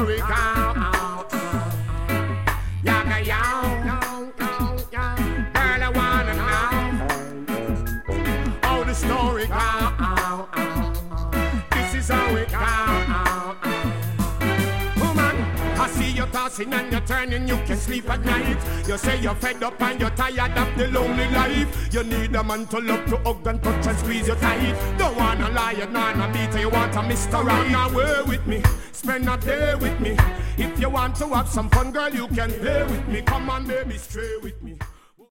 story go? Yaga yow, girl, I wanna know how the story go. This is how it go. Woman, I see you tossing and you're turning, you can sleep at night. You say you're fed up and you're tired of the lonely life. You need a man to love, to hug and touch and squeeze you tight. Don't wanna lie, you don't wanna beat, you want a Mr. Right. Now away with me, spend a day with me. If you want to have some fun, girl, you can play with me. Come on, baby, stray with me.